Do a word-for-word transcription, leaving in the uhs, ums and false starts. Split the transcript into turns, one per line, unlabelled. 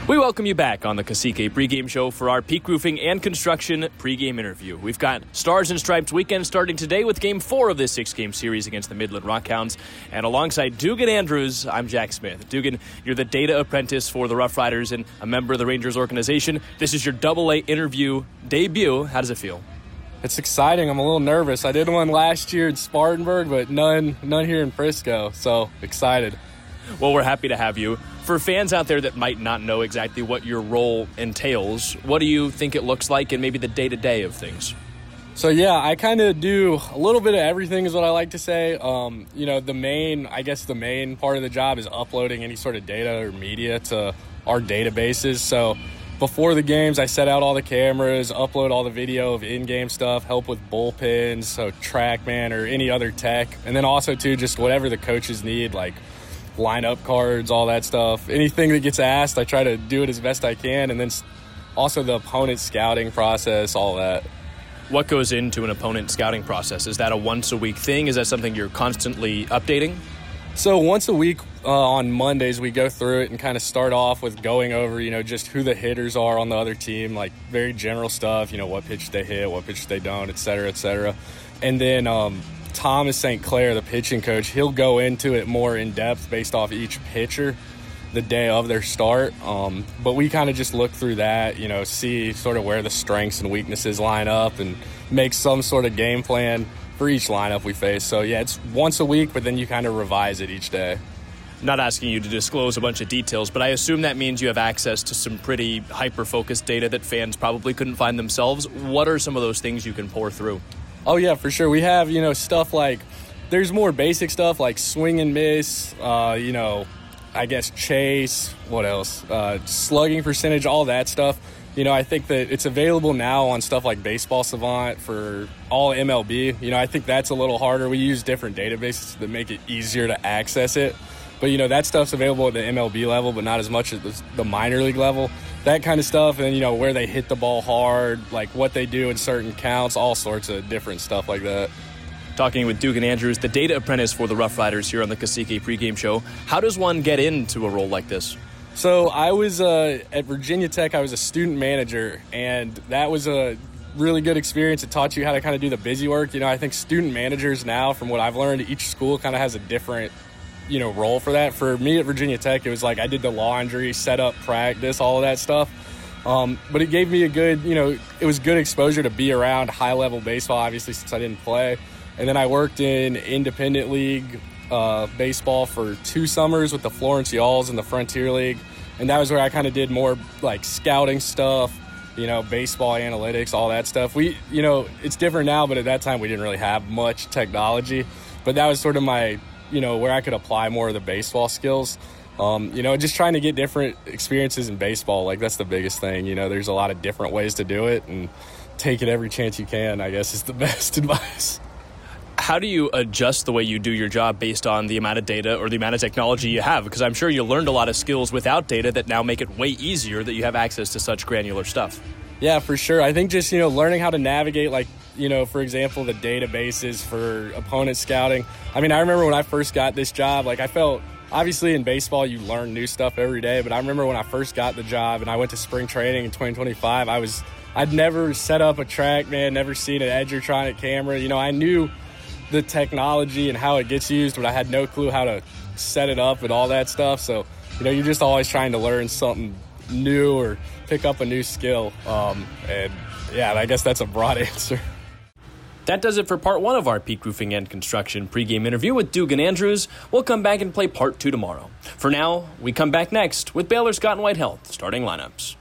We welcome you back on the Cacique pregame show for our Peak Roofing and Construction pregame interview. We've got Stars and Stripes weekend starting today with Game four of this six-game series against the Midland Rockhounds. And alongside Dugan Andrews, I'm Jack Smith. Dugan, you're the data apprentice for the Rough Riders and a member of the Rangers organization. This is your double A interview debut. How does it feel?
It's exciting. I'm a little nervous. I did one last year in Spartanburg, but none, none here in Frisco, so excited.
Well, we're happy to have you. For fans out there that might not know exactly what your role entails, what do you think it looks like and maybe the day-to-day of things?
So, yeah, I kind of do a little bit of everything is what I like to say. Um, you know, the main, I guess the main part of the job is uploading any sort of data or media to our databases. So before the games, I set out all the cameras, upload all the video of in-game stuff, help with bullpens, so TrackMan or any other tech. And then also, too, just whatever the coaches need, like lineup cards, all that stuff. Anything that gets asked, I try to do it as best I can. And then also the opponent scouting process, all that.
What goes into an opponent scouting process? Is that a once-a-week thing? Is that something you're constantly updating?
So once a week uh, on Mondays, we go through it and kind of start off with going over, you know, just who the hitters are on the other team, like very general stuff, you know, what pitch they hit, what pitch they don't, et cetera, et cetera. And then um, Thomas Saint Clair, the pitching coach, he'll go into it more in depth based off each pitcher the day of their start. Um, but we kind of just look through that, you know, see sort of where the strengths and weaknesses line up and make some sort of game plan for each lineup we face. So, yeah, it's once a week, but then you kind of revise it each day.
Not asking you to disclose a bunch of details, but I assume that means you have access to some pretty hyper-focused data that fans probably couldn't find themselves. What are some of those things you can pour through?
Oh, yeah, for sure. We have, you know, stuff like, there's more basic stuff like swing and miss, uh, you know, I guess chase, what else? Uh, slugging percentage, all that stuff. You know, I think that it's available now on stuff like Baseball Savant for all M L B. You know, I think that's a little harder. We use different databases that make it easier to access it. But, you know, that stuff's available at the M L B level, but not as much at the, the minor league level. That kind of stuff, and, you know, where they hit the ball hard, like what they do in certain counts, all sorts of different stuff like that.
Talking with Dugan Andrews, the data apprentice for the Rough Riders here on the Cacique pregame show. How does one get into a role like this?
So I was uh, at Virginia Tech. I was a student manager, and that was a really good experience. It taught you how to kind of do the busy work. You know, I think student managers now, from what I've learned, each school kind of has a different, you know, role for that. For me at Virginia Tech, it was like I did the laundry, set up practice, all of that stuff. Um, but it gave me a good, you know, it was good exposure to be around high-level baseball, obviously, since I didn't play. And then I worked in independent league uh, baseball for two summers with the Florence Yalls in the Frontier League. And that was where I kind of did more, like, scouting stuff, you know, baseball analytics, all that stuff. We, you know, it's different now, but at that time we didn't really have much technology. But that was sort of my, you know, where I could apply more of the baseball skills. Um, you know, just trying to get different experiences in baseball. Like, that's the biggest thing. You know, there's a lot of different ways to do it, and take it every chance you can, I guess, is the best advice.
How do you adjust the way you do your job based on the amount of data or the amount of technology you have? Because I'm sure you learned a lot of skills without data that now make it way easier that you have access to such granular stuff.
Yeah, for sure. I think just, you know, learning how to navigate, like, you know, for example, the databases for opponent scouting. I mean, I remember when I first got this job, like, I felt, obviously in baseball you learn new stuff every day, but I remember when I first got the job and I went to spring training in twenty twenty-five, I was, I'd never set up a TrackMan, never seen an Edgertronic camera. You know, I knew the technology and how it gets used, but I had no clue how to set it up and all that stuff. So, you know, you're just always trying to learn something new or pick up a new skill. Um, and, yeah, I guess that's a broad answer.
That does it for part one of our Peak Roofing and Construction pregame interview with Dugan Andrews. We'll come back and play part two tomorrow. For now, we come back next with Baylor Scott and White Health starting lineups.